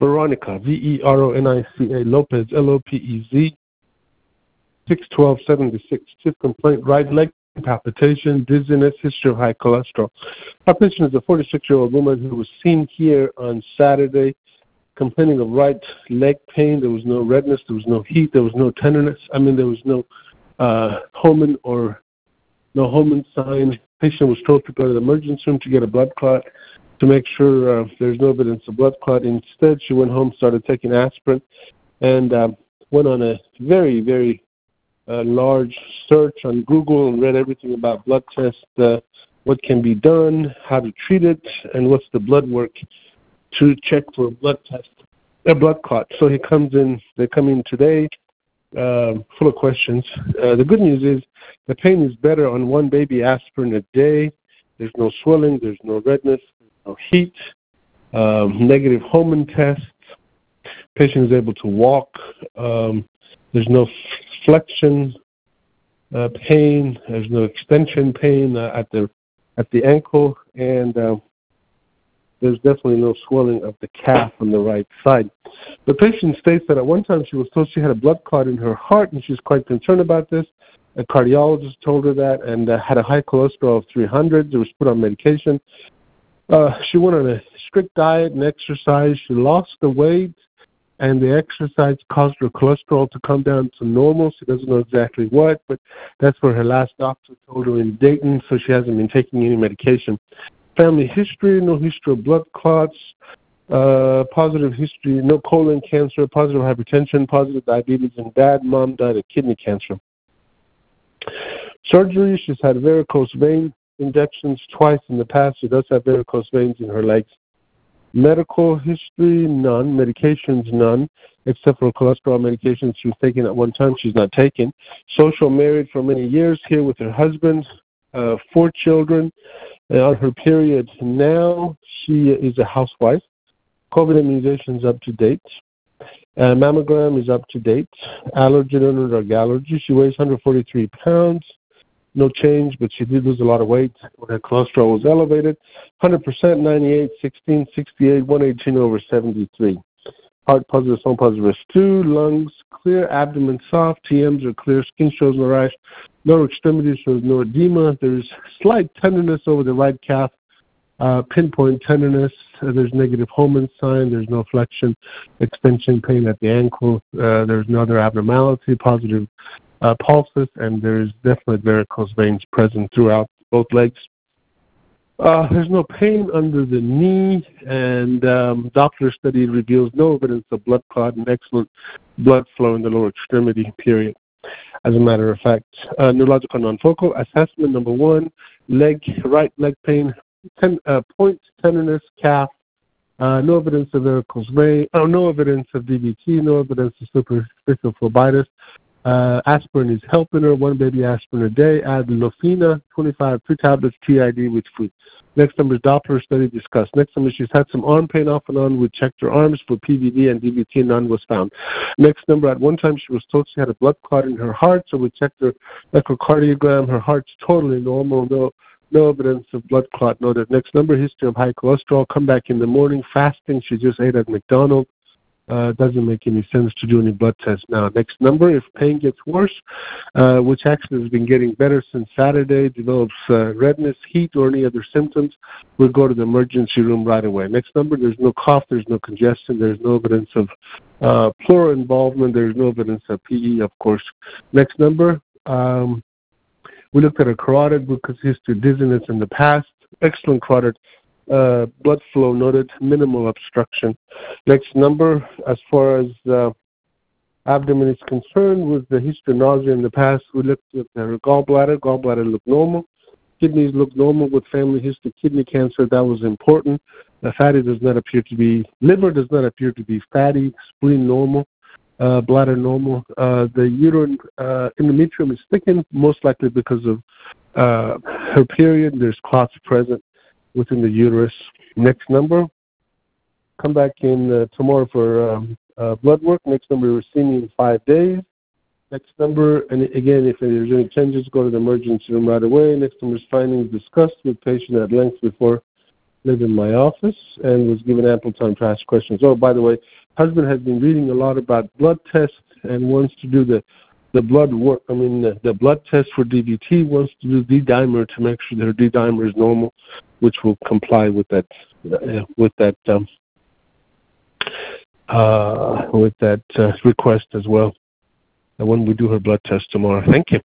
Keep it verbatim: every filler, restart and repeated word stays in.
Veronica, V E R O N I C A, Lopez, L O P E Z, six twelve seventy-six. Chief complaint, right leg palpitation, dizziness, history of high cholesterol. Our patient is a forty-six-year-old woman who was seen here on Saturday complaining of right leg pain. There was no redness, there was no heat, there was no tenderness. I mean, there was no uh, Homan or no Homan sign. Patient was told to go to the emergency room to get a blood clot to make sure uh, there's no evidence of blood clot. Instead, she went home, started taking aspirin, and uh, went on a very, very uh, large search on Google and read everything about blood tests, uh, what can be done, how to treat it, and what's the blood work to check for a blood test, a blood clot. So he comes in, they come in today, uh, full of questions. Uh, the good news is the pain is better on one baby aspirin a day. There's no swelling, there's no redness, no heat, um, negative Homan tests. Patient is able to walk. Um, there's no flexion uh, pain. There's no extension pain uh, at the at the ankle, and uh, there's definitely no swelling of the calf on the right side. The patient states that at one time she was told she had a blood clot in her heart, and she's quite concerned about this. A cardiologist told her that, and uh, had a high cholesterol of three hundred. She was put on medication. Uh, she went on a strict diet and exercise. She lost the weight, and the exercise caused her cholesterol to come down to normal. She doesn't know exactly what, but that's what her last doctor told her in Dayton, so she hasn't been taking any medication. Family history, no history of blood clots, uh, positive history, no colon cancer, positive hypertension, positive diabetes, and dad, mom died of kidney cancer. Surgery, she's had varicose vein injections twice in the past. She does have varicose veins in her legs. Medical history, none. Medications, none, except for cholesterol medications she was taking at one time. She's not taking. Social, married for many years here with her husband, uh, four children. Uh, on her period now, she is a housewife. COVID immunization is up to date. Uh, mammogram is up to date. Allergen and drug allergy. She weighs one hundred forty-three pounds. No change, but she did lose a lot of weight when her cholesterol was elevated. one hundred percent, ninety-eight, sixteen, sixty-eight, one eighteen over seventy-three. Heart positive, stone positive is two. Lungs clear, abdomen soft. T Ms are clear. Skin shows no rash. Lower extremities shows no edema. There's slight tenderness over the right calf. Uh, pinpoint tenderness. Uh, there's negative Homan sign. There's no flexion, extension pain at the ankle. Uh, there's no other abnormality. Positive uh, pulses, and there's definitely varicose veins present throughout both legs. Uh, there's no pain under the knee, and um, Doppler study reveals no evidence of blood clot and excellent blood flow in the lower extremity, period. As a matter of fact, uh, neurological non-focal assessment number one, leg, right leg pain, ten, uh, point tenderness, calf, uh, no evidence of varicose vein, oh, no evidence of D V T, no evidence of superficial phlebitis. Uh, aspirin is helping her, one baby aspirin a day. Add Lofina, twenty-five, two tablets, T I D with food. Next number is Doppler study discussed. Next number, she's had some arm pain off and on. We checked her arms for P V D and D V T, none was found. Next number, at one time she was told she had a blood clot in her heart, so we checked her echocardiogram. Her heart's totally normal, no no evidence of blood clot noted. Next number, history of high cholesterol. Come back in the morning, fasting. She just ate at McDonald's. Uh, doesn't make any sense to do any blood tests now. Next number, if pain gets worse, uh, which actually has been getting better since Saturday, develops uh, redness, heat, or any other symptoms, we'll go to the emergency room right away. Next number, there's no cough, there's no congestion, there's no evidence of uh, pleural involvement, there's no evidence of P E, of course. Next number, um, we looked at a carotid glucose history, dizziness in the past, excellent carotid Uh, blood flow noted, minimal obstruction. Next number, as far as uh, abdomen is concerned, with the history of nausea in the past, we looked at her gallbladder. Gallbladder looked normal. Kidneys looked normal with family history of kidney cancer. That was important. The fatty does not appear to be, liver does not appear to be fatty. Spleen normal. Uh, bladder normal. Uh, the uterine uh, endometrium is thickened, most likely because of uh, her period. There's clots present within the uterus. Next number, come back in uh, tomorrow for um, uh, blood work. Next number, we're seeing you in five days. Next number, and again, if there's any changes, go to the emergency room right away. Next number is findings discussed with patient at length before live in my office and was given ample time to ask questions. Oh, by the way, husband has been reading a lot about blood tests and wants to do the the blood work. I mean, the, the blood test for D V T, wants to do D-dimer to make sure that her D-dimer is normal, which will comply with that uh, with that um, uh, with that uh, request as well. And when we do her blood test tomorrow. Thank you.